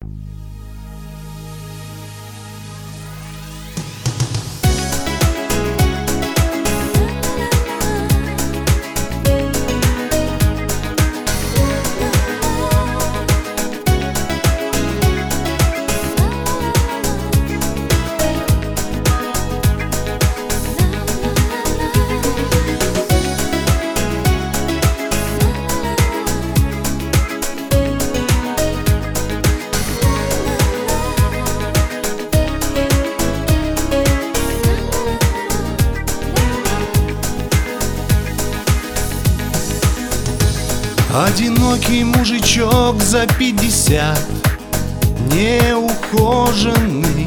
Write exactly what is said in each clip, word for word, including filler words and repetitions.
Одинокий мужичок за пятьдесят, неухоженный.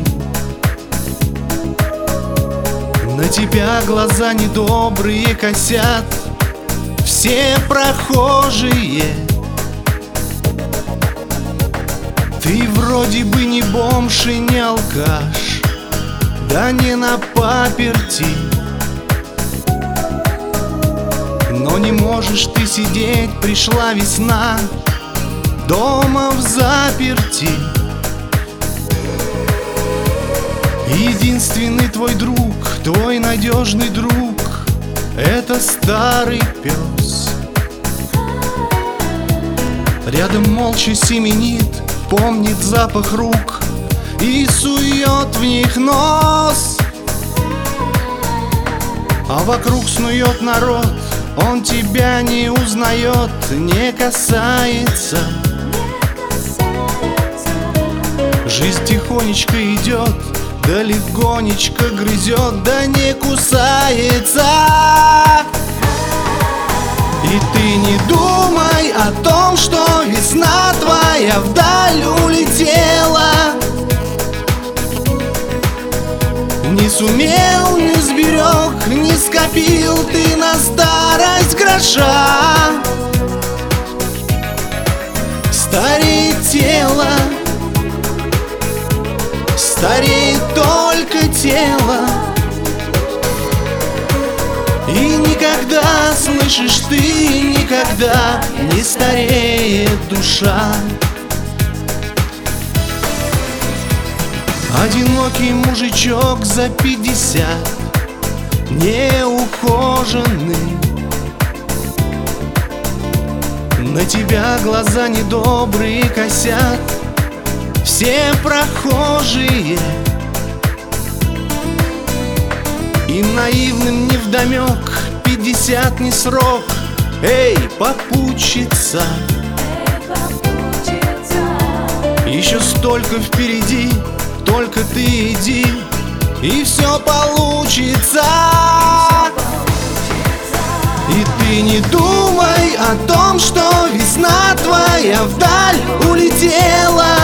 На тебя глаза недобрые косят все прохожие. Ты вроде бы не бомж и не алкаш, да не на паперти. Но не можешь ты сидеть, пришла весна, дома в заперти. Единственный твой друг, твой надежный друг — это старый пес. Рядом молча семенит, помнит запах рук и сует в них нос. А вокруг снует народ, он тебя не узнает, не касается. Жизнь тихонечко идет, да легонечко грызет, да не кусается. И ты не думай о том, что весна твоя вдаль улетела. Не сумел, не сберег, не скопил ты на старость гроша. Стареет тело, стареет только тело. И никогда, слышишь ты, никогда не стареет душа. Одинокий мужичок за пятьдесят, неухоженный. На тебя глаза недобрые косят все прохожие. И наивным невдомек, пятьдесят не срок. Эй, попутчица, еще столько впереди, только ты иди, и все получится. И ты не думай о том, что весна твоя вдаль улетела.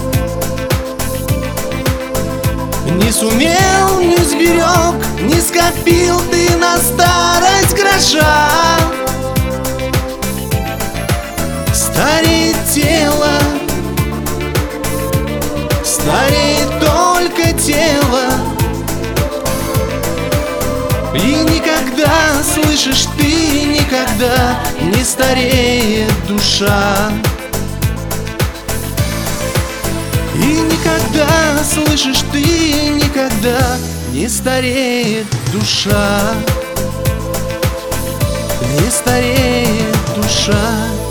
Не сумел, не сберег, не скопил ты на старость гроша. Стареет тело, стареет только тело. И никогда, слышишь ты, никогда не стареет душа. И никогда, слышишь ты, никогда не стареет душа. Не стареет душа.